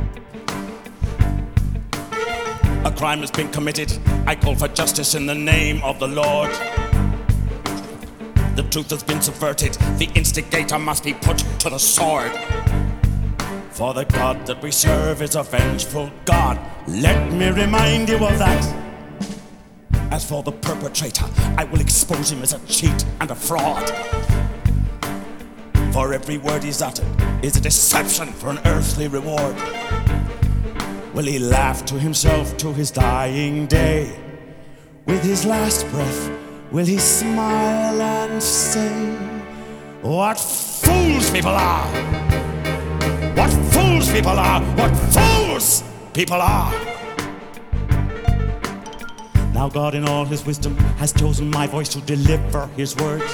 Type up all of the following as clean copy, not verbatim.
A crime has been committed. I call for justice in the name of the Lord. The truth has been subverted. The instigator must be put to the sword. For the God that we serve is a vengeful God. Let me remind you of that. As for the perpetrator, I will expose him as a cheat and a fraud. For every word he's uttered is a deception for an earthly reward. Will he laugh to himself to his dying day? With his last breath, will he smile and say, what fools people are! What fools people are! What fools people are! Now God in all his wisdom has chosen my voice to deliver his words.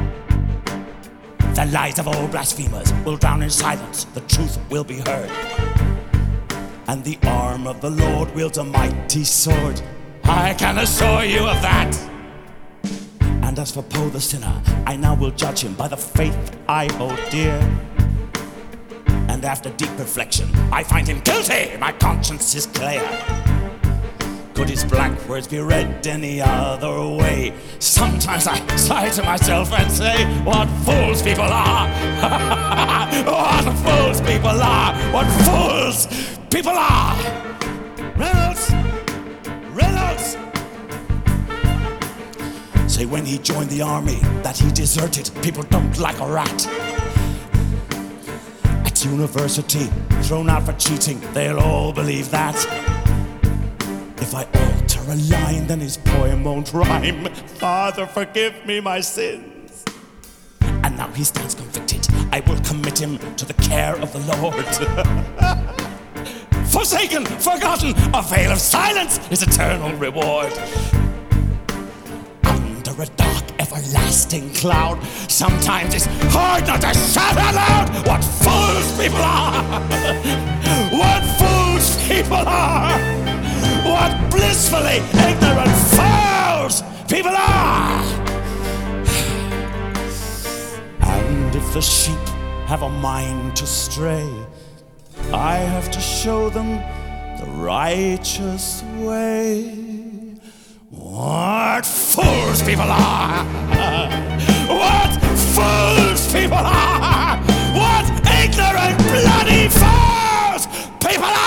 The lies of all blasphemers will drown in silence, the truth will be heard. And the arm of the Lord wields a mighty sword. I can assure you of that. And as for Poe the sinner, I now will judge him by the faith I hold dear. And after deep reflection, I find him guilty, my conscience is clear. Could his black words be read any other way? Sometimes I sigh to myself and say, what fools people are! What fools people are! What fools people are! Reynolds! Reynolds! Say when he joined the army that he deserted, people dumped like a rat. At university, thrown out for cheating, they'll all believe that. If I alter a line, then his poem won't rhyme. Father, forgive me my sins. And now he stands convicted. I will commit him to the care of the Lord. Forsaken, forgotten, a veil of silence is eternal reward. Under a dark, everlasting cloud, sometimes it's hard not to shout out loud. What fools people are! What fools people are! What blissfully ignorant fools people are! And if the sheep have a mind to stray, I have to show them the righteous way. What fools people are! What fools people are! What ignorant bloody fools people are!